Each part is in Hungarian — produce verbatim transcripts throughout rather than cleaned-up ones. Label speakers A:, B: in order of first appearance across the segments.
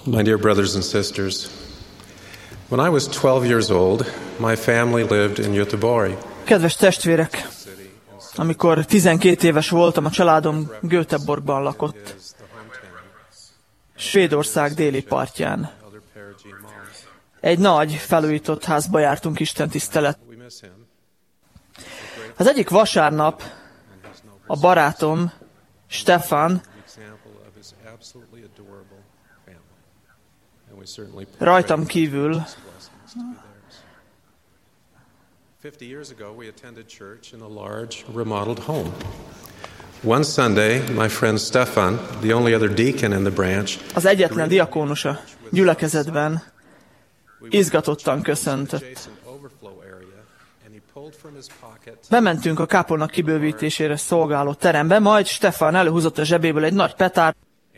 A: My dear brothers and sisters, when I was twelve years old, my family lived in Göteborg.
B: Kedves testvérek, amikor tizenkét éves voltam, a családom Göteborgban lakott, Svédország déli partján. Egy nagy, felújított házba jártunk istentisztelet. Az egyik vasárnap a barátom, Stefan, rajtam kívül
A: Fifty years ago, we attended church in a large, remodeled home. One Sunday, my friend Stefan, the only other deacon in the branch,
B: az egyetlen diakónus a gyülekezetben, izgatottan köszöntött. Bementünk a kápolna kibővítésére szolgáló terembe, majd Stefan előhúzott a zsebéből egy nagy petár,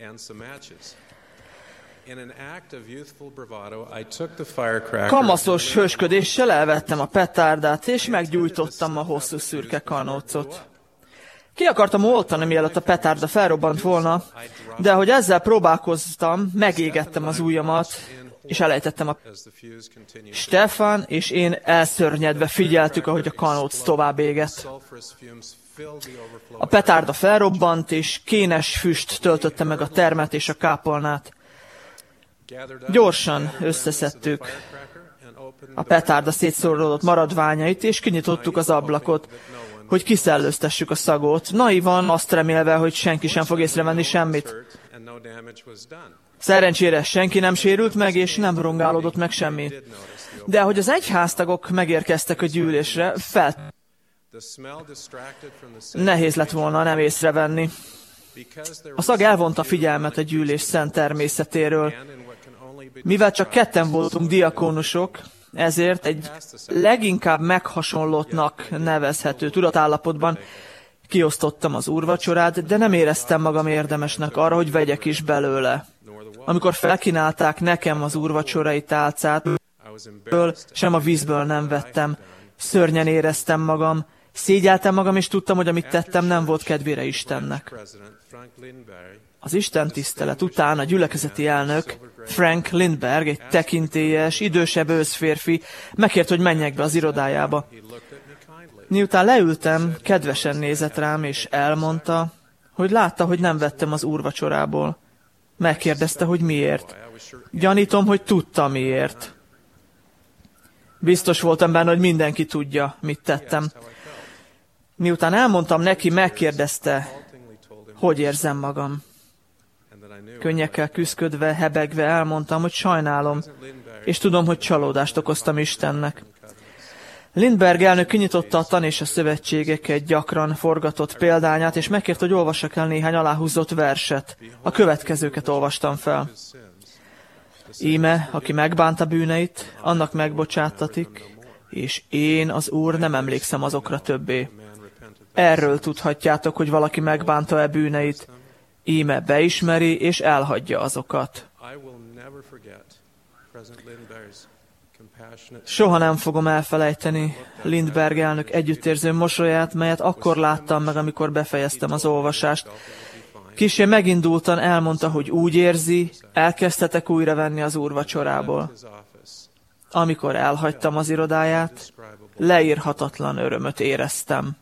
B: kamaszos hősködéssel elvettem a petárdát, és meggyújtottam a hosszú szürke kanócot. Ki akartam oltani, mielőtt a petárda felrobbant volna, de ahogy ezzel próbálkoztam, megégettem az ujjamat, és elejtettem a... Stefan és én elszörnyedve figyeltük, ahogy a kanóc tovább égett. A petárda felrobbant, és kénes füst töltötte meg a termet és a kápolnát. Gyorsan összeszedtük a petárda szétszóródott maradványait, és kinyitottuk az ablakot, hogy kiszellőztessük a szagot, naivan azt remélve, hogy senki sem fog észrevenni semmit. Szerencsére senki nem sérült meg, és nem rongálódott meg semmi. De ahogy az egyháztagok megérkeztek a gyűlésre, fel... Nehéz lett volna nem észrevenni. A szag elvonta figyelmet a gyűlés szent természetéről. Mivel csak ketten voltunk diakónusok, ezért egy leginkább meghasonlottnak nevezhető tudatállapotban kiosztottam az úrvacsorát, de nem éreztem magam érdemesnek arra, hogy vegyek is belőle. Amikor felkínálták nekem az úrvacsorai tálcát, sem a vízből nem vettem. Szörnyen éreztem magam, szégyeltem magam, és tudtam, hogy amit tettem, nem volt kedvére Istennek. Az Isten tisztelet után a gyülekezeti elnök, Frank Lindberg, egy tekintélyes, idősebb őszférfi, megkért, hogy menjek be az irodájába. Miután leültem, kedvesen nézett rám, és elmondta, hogy látta, hogy nem vettem az úrvacsorából. Megkérdezte, hogy miért. Gyanítom, hogy tudta miért. Biztos voltam benne, hogy mindenki tudja, mit tettem. Miután elmondtam neki, megkérdezte, hogy érzem magam. Könnyekkel küszködve, hebegve elmondtam, hogy sajnálom, és tudom, hogy csalódást okoztam Istennek. Lindberg elnök kinyitotta a tan és a szövetségeket gyakran forgatott példányát, és megkért, hogy olvassak el néhány aláhúzott verset. A következőket olvastam fel. Íme, aki megbánta bűneit, annak megbocsáttatik, és én, az Úr, nem emlékszem azokra többé. Erről tudhatjátok, hogy valaki megbánta-e bűneit. Íme beismeri és elhagyja azokat. Soha nem fogom elfelejteni Lindberg elnök együttérző mosolyát, melyet akkor láttam meg, amikor befejeztem az olvasást. Kissé megindultan elmondta, hogy úgy érzi, elkezdhetek újra venni az úrvacsorából. Amikor elhagytam az irodáját, leírhatatlan örömöt éreztem.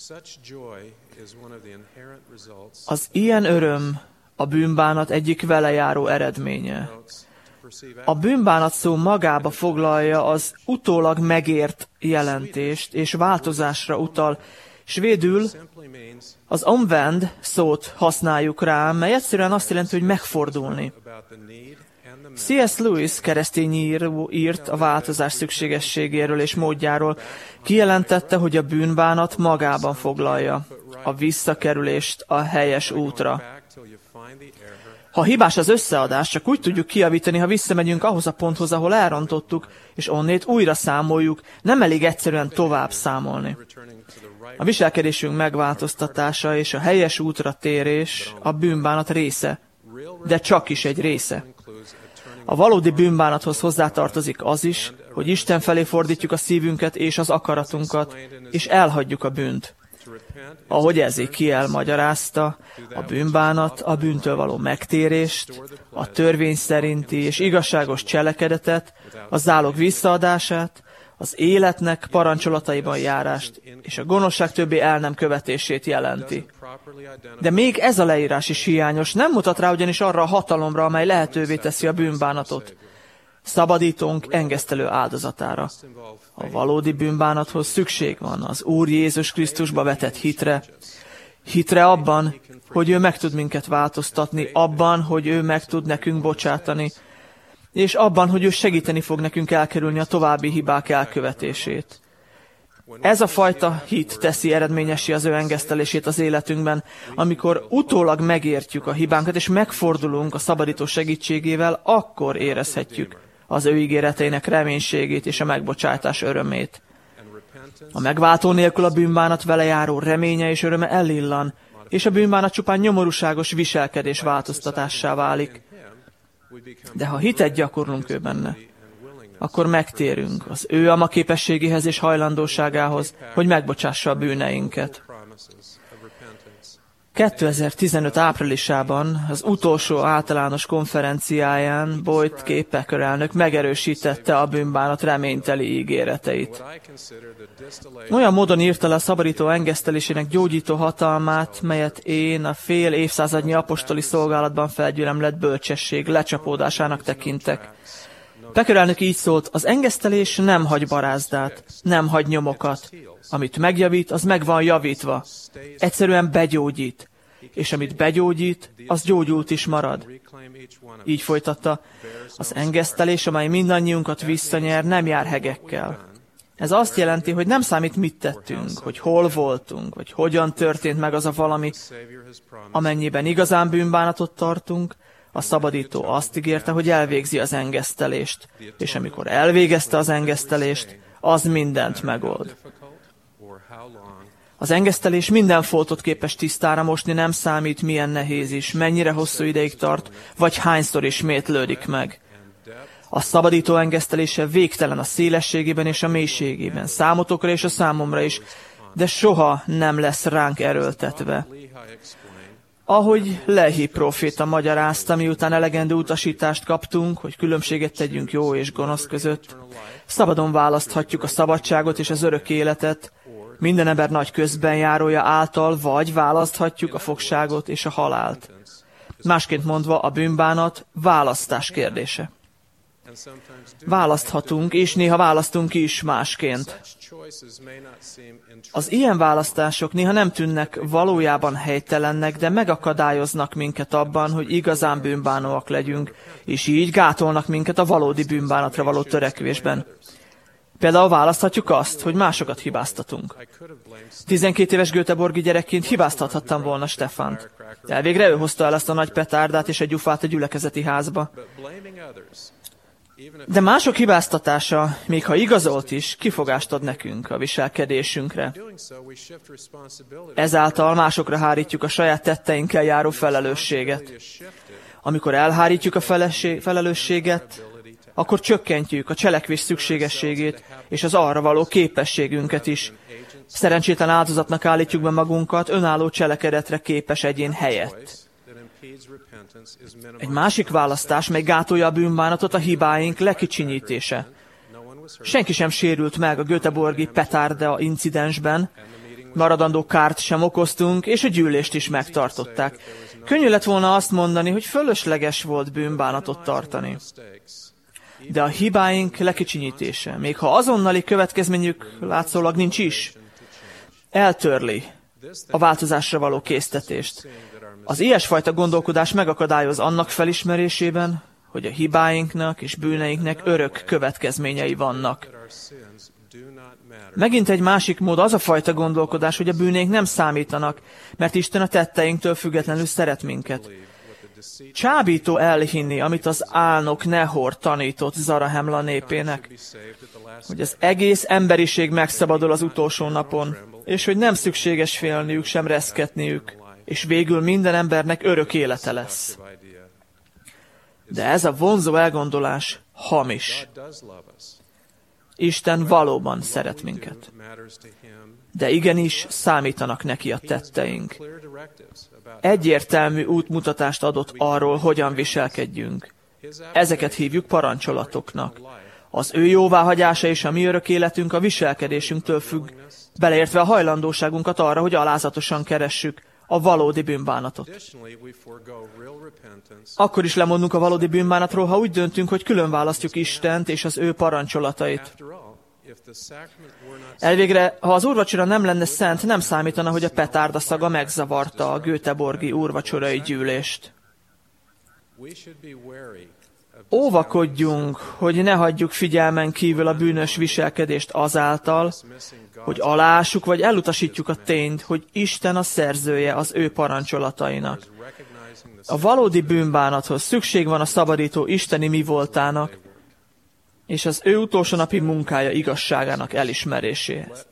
B: Az ilyen öröm a bűnbánat egyik vele járó eredménye. A bűnbánat szó magába foglalja az utólag megért jelentést, és változásra utal. Svédül az omvänd szót használjuk rá, mely egyszerűen azt jelenti, hogy megfordulni. C S Lewis keresztény író írt a változás szükségességéről és módjáról. Kijelentette, hogy a bűnbánat magában foglalja a visszakerülést a helyes útra. Ha hibás az összeadás, csak úgy tudjuk kijavítani, ha visszamegyünk ahhoz a ponthoz, ahol elrontottuk, és onnét újra számoljuk, nem elég egyszerűen tovább számolni. A viselkedésünk megváltoztatása és a helyes útra térés a bűnbánat része, de csak is egy része. A valódi bűnbánathoz hozzátartozik az is, hogy Isten felé fordítjuk a szívünket és az akaratunkat, és elhagyjuk a bűnt. Ahogy Ezékiel magyarázta, a bűnbánat a bűntől való megtérést, a törvény szerinti és igazságos cselekedetet, a zálog visszaadását, az életnek parancsolataiban járást, és a gonoszság többé el nem követését jelenti. De még ez a leírás is hiányos, nem mutat rá ugyanis arra a hatalomra, amely lehetővé teszi a bűnbánatot. Szabadítónk engesztelő áldozatára. A valódi bűnbánathoz szükség van az Úr Jézus Krisztusba vetett hitre, hitre abban, hogy ő meg tud minket változtatni, abban, hogy ő meg tud nekünk bocsátani, és abban, hogy ő segíteni fog nekünk elkerülni a további hibák elkövetését. Ez a fajta hit teszi eredményessé az ő engesztelését az életünkben, amikor utólag megértjük a hibánkat, és megfordulunk a szabadító segítségével, akkor érezhetjük az ő ígéreteinek reménységét és a megbocsátás örömét. A megváltó nélkül a bűnbánat vele járó reménye és öröme elillan, és a bűnbánat csupán nyomorúságos viselkedés változtatássá válik. De ha hitet gyakorlunk ő benne, akkor megtérünk az ő alma képességéhez és hajlandóságához, hogy megbocsássa a bűneinket. kétezer-tizenöt áprilisában az utolsó általános konferenciáján Boyd K. Packer elnök megerősítette a bűnbánat reményteli ígéreteit. Olyan módon írta le a szabadító engesztelésének gyógyító hatalmát, melyet én a fél évszázadnyi apostoli szolgálatban felgyülemlett bölcsesség lecsapódásának tekintek. Packer elnök így szólt: az engesztelés nem hagy barázdát, nem hagy nyomokat. Amit megjavít, az meg van javítva. Egyszerűen begyógyít. És amit begyógyít, az gyógyult is marad. Így folytatta: az engesztelés, amely mindannyiunkat visszanyer, nem jár hegekkel. Ez azt jelenti, hogy nem számít, mit tettünk, hogy hol voltunk, vagy hogyan történt meg az a valami, amennyiben igazán bűnbánatot tartunk. A szabadító azt ígérte, hogy elvégzi az engesztelést, és amikor elvégezte az engesztelést, az mindent megold. Az engesztelés minden foltot képes tisztára mosni, nem számít, milyen nehéz is, mennyire hosszú ideig tart, vagy hányszor ismétlődik meg. A szabadító engesztelése végtelen a szélességében és a mélységében, számotokra és a számomra is, de soha nem lesz ránk erőltetve. Ahogy Lehi próféta magyarázta, miután elegendő utasítást kaptunk, hogy különbséget tegyünk jó és gonosz között, szabadon választhatjuk a szabadságot és az örök életet, minden ember nagy közbenjárója által, vagy választhatjuk a fogságot és a halált. Másként mondva, a bűnbánat választás kérdése. Választhatunk, és néha választunk is másként. Az ilyen választások néha nem tűnnek valójában helytelennek, de megakadályoznak minket abban, hogy igazán bűnbánóak legyünk, és így gátolnak minket a valódi bűnbánatra való törekvésben. Például választhatjuk azt, hogy másokat hibáztatunk. tizenkét éves göteborgi gyerekként hibáztathattam volna Stefánt. Elvégre ő hozta el ezt a nagy petárdát és egy gyufát a gyülekezeti házba. De mások hibáztatása, még ha igazolt is, kifogást ad nekünk a viselkedésünkre. Ezáltal másokra hárítjuk a saját tetteinkkel járó felelősséget. Amikor elhárítjuk a felelősséget, akkor csökkentjük a cselekvés szükségességét és az arra való képességünket is. Szerencsétlen áldozatnak állítjuk be magunkat önálló cselekedetre képes egyén helyett. Egy másik választás, mely gátolja a bűnbánatot, a hibáink lekicsinyítése. Senki sem sérült meg a göteborgi petárda incidensben, maradandó kárt sem okoztunk, és a gyűlést is megtartották. Könnyű lett volna azt mondani, hogy fölösleges volt bűnbánatot tartani. De a hibáink lekicsinyítése, még ha azonnali következményük látszólag nincs is, eltörli a változásra való késztetést. Az ilyesfajta gondolkodás megakadályoz annak felismerésében, hogy a hibáinknak és bűneinknek örök következményei vannak. Megint egy másik mód az a fajta gondolkodás, hogy a bűneink nem számítanak, mert Isten a tetteinktől függetlenül szeret minket. Csábító elhinni, amit az álnok Nehor tanított Zarahemla népének, hogy az egész emberiség megszabadul az utolsó napon, és hogy nem szükséges félniük, sem reszketniük, és végül minden embernek örök élete lesz. De ez a vonzó elgondolás hamis. Isten valóban szeret minket. De igenis számítanak neki a tetteink. Egyértelmű útmutatást adott arról, hogyan viselkedjünk. Ezeket hívjuk parancsolatoknak. Az ő jóváhagyása és a mi örök életünk a viselkedésünktől függ, beleértve a hajlandóságunkat arra, hogy alázatosan keressük a valódi bűnbánatot. Akkor is lemondunk a valódi bűnbánatról, ha úgy döntünk, hogy külön választjuk Istent és az ő parancsolatait. Elvégre, ha az úrvacsora nem lenne szent, nem számítana, hogy a petárda szaga megzavarta a göteborgi úrvacsorai gyűlést. Óvakodjunk, hogy ne hagyjuk figyelmen kívül a bűnös viselkedést azáltal, hogy alássuk vagy elutasítjuk a tényt, hogy Isten a szerzője az ő parancsolatainak. A valódi bűnbánathoz szükség van a szabadító isteni mi voltának, és az ő utolsó napi munkája igazságának elismeréséhez.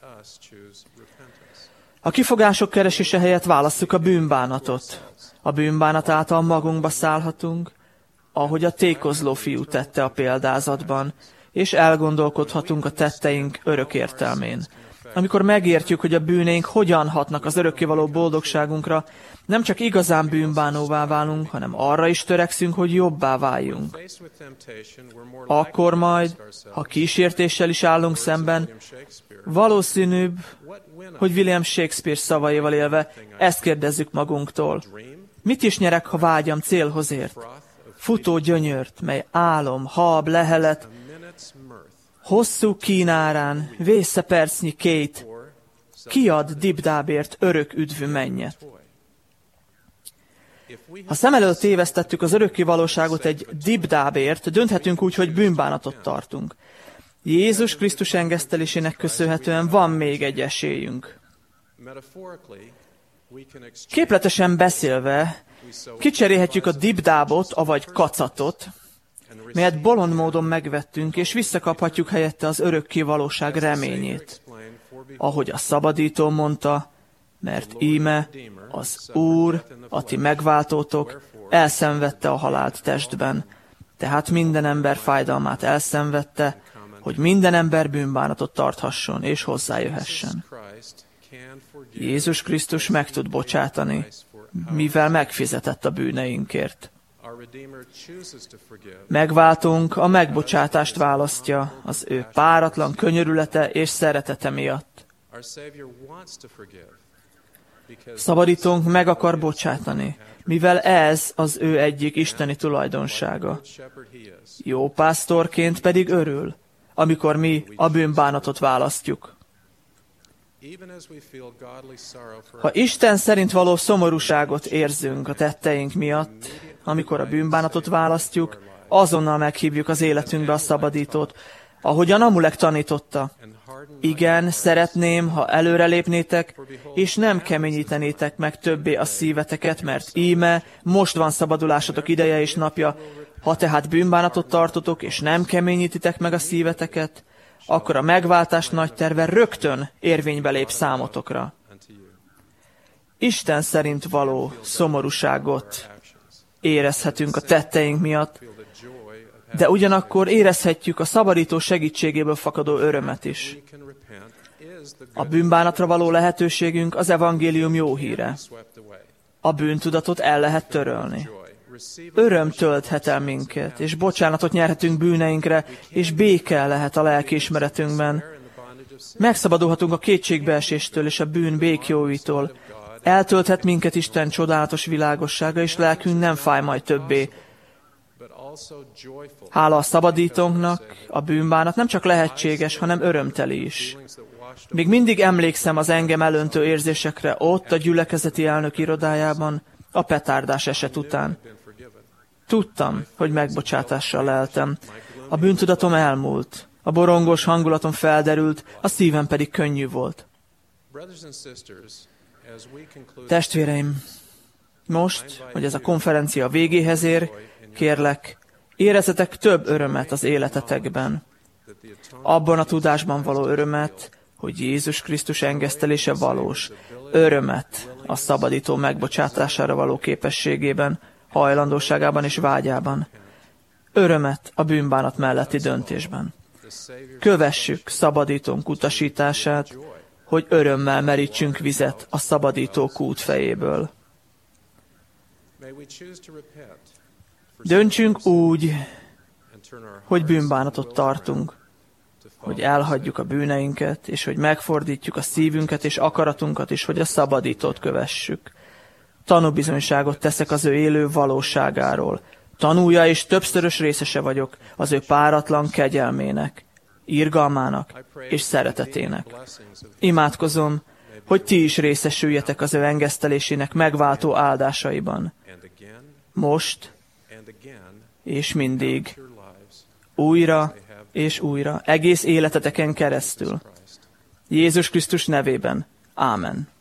B: A kifogások keresése helyett válasszuk a bűnbánatot. A bűnbánat által magunkba szállhatunk, ahogy a tékozló fiú tette a példázatban, és elgondolkodhatunk a tetteink örök értelmén. Amikor megértjük, hogy a bűneink hogyan hatnak az örökkévaló boldogságunkra, nem csak igazán bűnbánóvá válunk, hanem arra is törekszünk, hogy jobbá váljunk. Akkor majd, ha kísértéssel is állunk szemben, valószínűbb, hogy William Shakespeare szavaival élve ezt kérdezzük magunktól. Mit is nyerek, ha vágyam célhoz ért? Futó gyönyört, mely álom, hab, lehelet, hosszú kínárán, vésze percnyi két, kiad dibdábért örök üdvű mennyet. Ha szem előtt tévesztettük az örökké valóságot egy dibdábért, dönthetünk úgy, hogy bűnbánatot tartunk. Jézus Krisztus engesztelésének köszönhetően van még egy esélyünk. Képletesen beszélve, kicserélhetjük a dibdábot, avagy kacatot, melyet bolond módon megvettünk, és visszakaphatjuk helyette az örökké valóság reményét. Ahogy a szabadító mondta, mert íme az Úr, a ti megváltótok, elszenvedte a halált testben, tehát minden ember fájdalmát elszenvedte, hogy minden ember bűnbánatot tarthasson és hozzájöhessen. Jézus Krisztus meg tud bocsátani, mivel megfizetett a bűneinkért. Megváltunk, a megbocsátást választja az ő páratlan könyörülete és szeretete miatt. Szabadítónk meg akar bocsátani, mivel ez az ő egyik isteni tulajdonsága. Jó pásztorként pedig örül, amikor mi a bűnbánatot választjuk. Ha Isten szerint való szomorúságot érzünk a tetteink miatt, amikor a bűnbánatot választjuk, azonnal meghívjuk az életünkbe a szabadítót, ahogyan Amulek tanította. Igen, szeretném, ha előrelépnétek, és nem keményítenétek meg többé a szíveteket, mert íme, most van szabadulásotok ideje és napja, ha tehát bűnbánatot tartotok, és nem keményítitek meg a szíveteket, akkor a megváltás nagy terve rögtön érvénybe lép számotokra. Isten szerint való szomorúságot érezhetünk a tetteink miatt, de ugyanakkor érezhetjük a szabadító segítségéből fakadó örömet is. A bűnbánatra való lehetőségünk az evangélium jó híre. A bűntudatot el lehet törölni. Öröm tölthet el minket, és bocsánatot nyerhetünk bűneinkre, és béke lehet a lelkiismeretünkben. Megszabadulhatunk a kétségbeeséstől és a bűn békjóitól. Eltölthet minket Isten csodálatos világossága, és lelkünk nem fáj majd többé. Hála a szabadítónknak, a bűnbánat nem csak lehetséges, hanem örömteli is. Még mindig emlékszem az engem elöntő érzésekre ott a gyülekezeti elnök irodájában, a petárdás eset után. Tudtam, hogy megbocsátással leltem. A bűntudatom elmúlt, a borongós hangulatom felderült, a szívem pedig könnyű volt. Testvéreim, most, hogy ez a konferencia végéhez ér, kérlek, érezzetek több örömet az életetekben. Abban a tudásban való örömet, hogy Jézus Krisztus engesztelése valós, örömet a szabadító megbocsátására való képességében, hajlandóságában és vágyában, örömet a bűnbánat melletti döntésben. kövessük szabadítónk utasítását, hogy örömmel merítsünk vizet a szabadító kút fejéből. Döntsünk úgy, hogy bűnbánatot tartunk, hogy elhagyjuk a bűneinket, és hogy megfordítjuk a szívünket és akaratunkat is, hogy a szabadítót kövessük. Tanúbizonyságot teszek az ő élő valóságáról. Tanúja és többszörös részese vagyok az ő páratlan kegyelmének, irgalmának és szeretetének. Imádkozom, hogy ti is részesüljetek az ő engesztelésének megváltó áldásaiban. Most és mindig, újra és újra, egész életeteken keresztül. Jézus Krisztus nevében. Ámen.